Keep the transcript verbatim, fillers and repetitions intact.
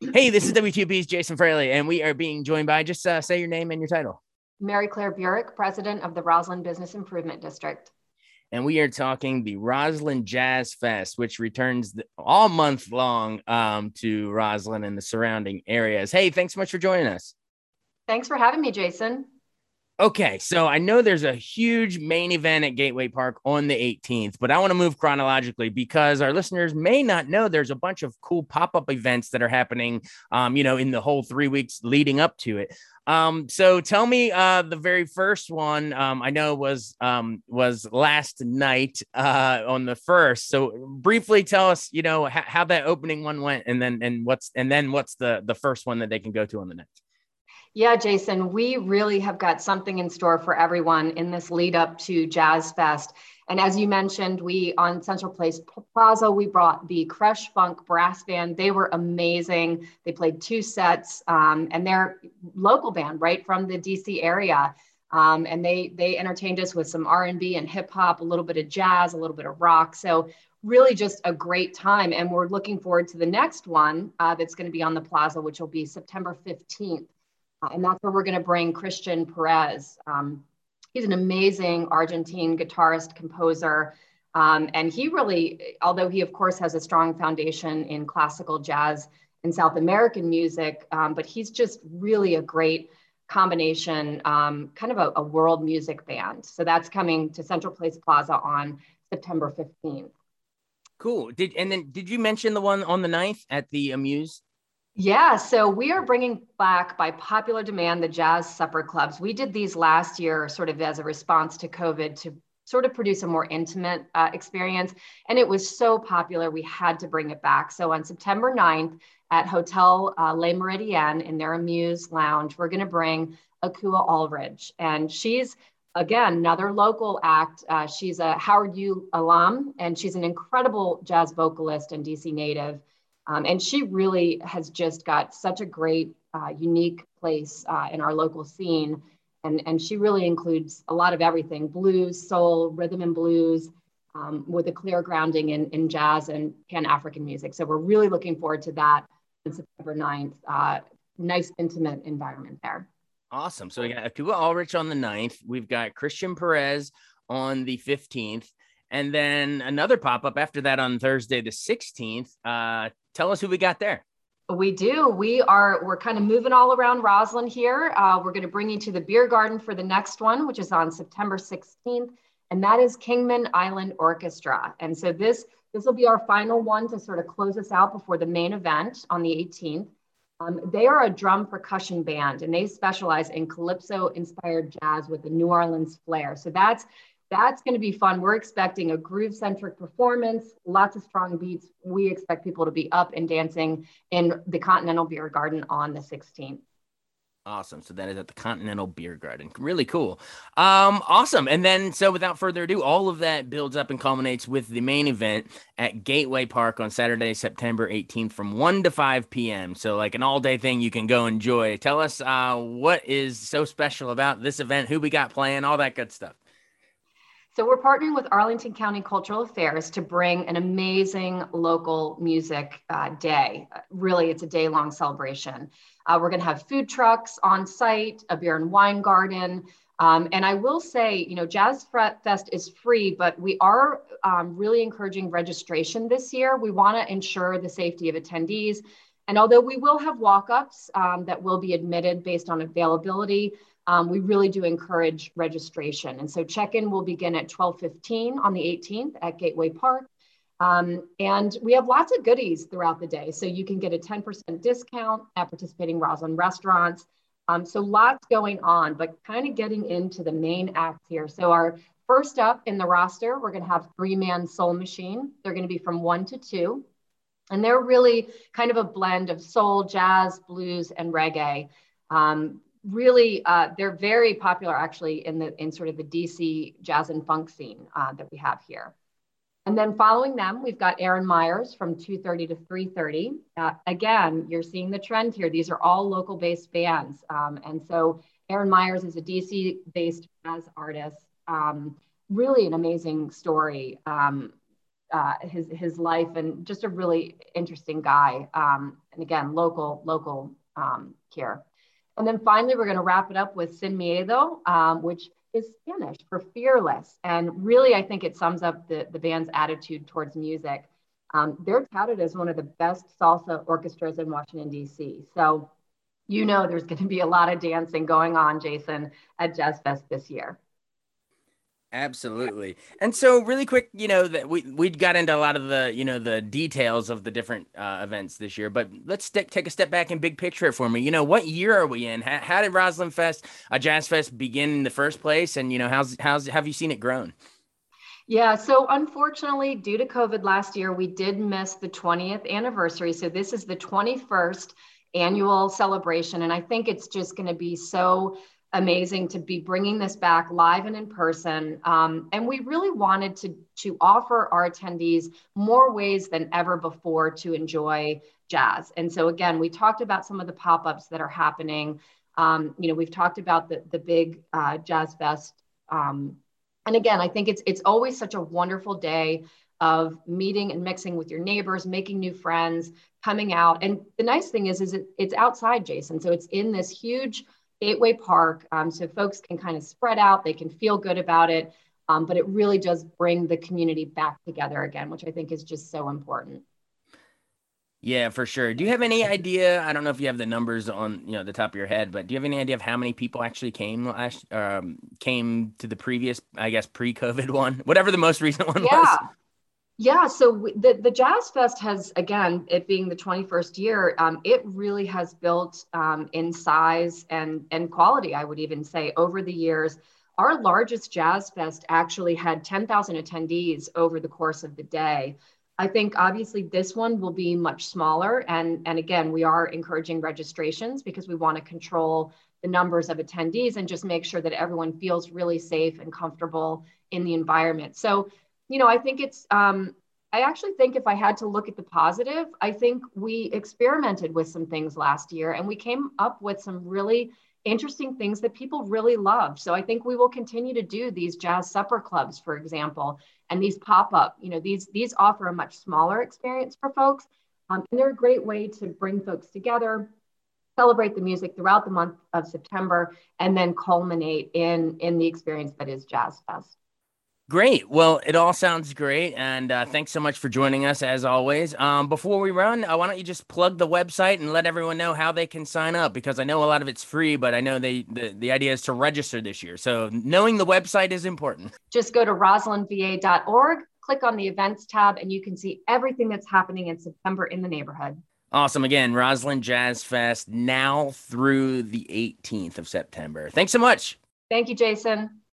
Hey, this is W T O P's Jason Fraley, and we are being joined by, just uh, say your name and your title. Mary Claire Burek, president of the Roslyn Business Improvement District. And we are talking the Roslyn Jazz Fest, which returns the, all month long um, to Roslyn and the surrounding areas. Hey, thanks so much for joining us. Thanks for having me, Jason. Okay, so I know there's a huge main event at Gateway Park on the eighteenth, but I want to move chronologically because our listeners may not know there's a bunch of cool pop-up events that are happening, um, you know, in the whole three weeks leading up to it. Um, so tell me uh, the very first one um, I know was um, was last night uh, on the first. So briefly tell us, you know, h- how that opening one went, and then and what's and then what's the the first one that they can go to on the next. Yeah, Jason, we really have got something in store for everyone in this lead up to Jazz Fest. And as you mentioned, we on Central Place Plaza, we brought the Crush Funk Brass Band. They were amazing. They played two sets, um, and they're local band right from the D C area. Um, and they they entertained us with some R and B and hip hop, a little bit of jazz, a little bit of rock. So really just a great time. And we're looking forward to the next one uh, that's going to be on the plaza, which will be September fifteenth. Uh, and that's where we're going to bring Christian Perez. Um, he's an amazing Argentine guitarist, composer. Um, and he really, although he, of course, has a strong foundation in classical jazz and South American music, um, but he's just really a great combination, um, kind of a, a world music band. So that's coming to Central Place Plaza on September fifteenth. Cool. Did and then did you mention the one on the ninth at the Amuse? Yeah, so we are bringing back by popular demand the jazz supper clubs. We did these last year sort of as a response to COVID to sort of produce a more intimate uh, experience. And it was so popular, we had to bring it back. So on September ninth at Hotel uh, Le Meridien in their Amuse Lounge, we're going to bring Akua Aldridge. And she's, again, another local act. Uh, she's a Howard U alum, and she's an incredible jazz vocalist and D C native. Um, and she really has just got such a great, uh, unique place uh, in our local scene. And, and she really includes a lot of everything: blues, soul, rhythm and blues, um, with a clear grounding in, in jazz and Pan-African music. So we're really looking forward to that on September ninth. Uh, nice, intimate environment there. Awesome. So we got Akua Aldridge on the ninth. We've got Christian Perez on the fifteenth. And then another pop-up after that on Thursday, the sixteenth. Uh, tell us who we got there. We do. We are, we're kind of moving all around Roslyn here. Uh, we're going to bring you to the Beer Garden for the next one, which is on September sixteenth. And that is Kingman Island Orchestra. And so this, this will be our final one to sort of close us out before the main event on the eighteenth. Um, they are a drum percussion band, and they specialize in calypso-inspired jazz with a New Orleans flair. So that's That's going to be fun. We're expecting a groove-centric performance, lots of strong beats. We expect people to be up and dancing in the Continental Beer Garden on the sixteenth. Awesome. So that is at the Continental Beer Garden. Really cool. Um, awesome. And then, so without further ado, all of that builds up and culminates with the main event at Gateway Park on Saturday, September eighteenth from one to five p.m. So like an all-day thing you can go enjoy. Tell us uh, what is so special about this event, who we got playing, all that good stuff. So we're partnering with Arlington County Cultural Affairs to bring an amazing local music uh, day. Really, it's a day-long celebration. Uh, we're going to have food trucks on site, a beer and wine garden. Um, and I will say, you know, Jazz Fest is free, but we are um, really encouraging registration this year. We want to ensure the safety of attendees. And although we will have walk-ups um, that will be admitted based on availability, Um, we really do encourage registration. And so check-in will begin at twelve fifteen on the eighteenth at Gateway Park. Um, and we have lots of goodies throughout the day. So you can get a ten percent discount at participating Roslyn restaurants. Um, so lots going on, but kind of getting into the main acts here. So our first up in the roster, we're going to have Three Man Soul Machine. They're going to be from one to two. And they're really kind of a blend of soul, jazz, blues, and reggae. Um, Really, uh, they're very popular actually in the in sort of the D C jazz and funk scene uh, that we have here. And then following them, we've got Aaron Myers from two thirty to three thirty. Uh, again, you're seeing the trend here. These are all local-based bands. Um, and so Aaron Myers is a D C-based jazz artist. Um, really an amazing story. Um, uh, his his life, and just a really interesting guy. Um, And again, local, local um, here. And then finally, we're going to wrap it up with Sin Miedo, um, which is Spanish for fearless. And really, I think it sums up the, the band's attitude towards music. Um, they're touted as one of the best salsa orchestras in Washington, D C. So, you know, there's going to be a lot of dancing going on, Jason, at Jazz Fest this year. Absolutely. And so really quick, you know, that we we got into a lot of the, you know, the details of the different uh, events this year, but let's st- take a step back and big picture it for me. You know, what year are we in? How, how did Roslyn Fest, a uh, Jazz Fest begin in the first place? And, you know, how's, how's, have you seen it grown? Yeah, so unfortunately, due to COVID last year, we did miss the twentieth anniversary. So this is the twenty-first annual celebration. And I think it's just going to be so amazing to be bringing this back live and in person. Um, and we really wanted to, to offer our attendees more ways than ever before to enjoy jazz. And so again, we talked about some of the pop-ups that are happening. Um, you know, we've talked about the, the big uh, Jazz Fest. Um, and again, I think it's, it's always such a wonderful day of meeting and mixing with your neighbors, making new friends, coming out. And the nice thing is, is it, it's outside, Jason. So it's in this huge Gateway Park, um, so folks can kind of spread out, they can feel good about it, um, but it really does bring the community back together again, which I think is just so important. Yeah, for sure. Do you have any idea? I don't know if you have the numbers on, you know, the top of your head, but do you have any idea of how many people actually came last, um, came to the previous, I guess, pre-COVID one, whatever the most recent one yeah. was? Yeah, so we, the, the Jazz Fest has, again, it being the twenty-first year, um, it really has built um, in size and, and quality, I would even say, over the years. Our largest Jazz Fest actually had ten thousand attendees over the course of the day. I think obviously this one will be much smaller. And, and again, we are encouraging registrations because we want to control the numbers of attendees and just make sure that everyone feels really safe and comfortable in the environment. So you know, I think it's, um, I actually think if I had to look at the positive, I think we experimented with some things last year and we came up with some really interesting things that people really loved. So I think we will continue to do these jazz supper clubs, for example, and these pop-up, you know, these, these offer a much smaller experience for folks. Um, and they're a great way to bring folks together, celebrate the music throughout the month of September, and then culminate in, in the experience that is Jazz Fest. Great. Well, it all sounds great. And uh, thanks so much for joining us, as always. Um, before we run, uh, why don't you just plug the website and let everyone know how they can sign up? Because I know a lot of it's free, but I know they the, the idea is to register this year. So knowing the website is important. Just go to roslyn v a dot org, click on the events tab, and you can see everything that's happening in September in the neighborhood. Awesome. Again, Roslyn Jazz Fest now through the eighteenth of September. Thanks so much. Thank you, Jason.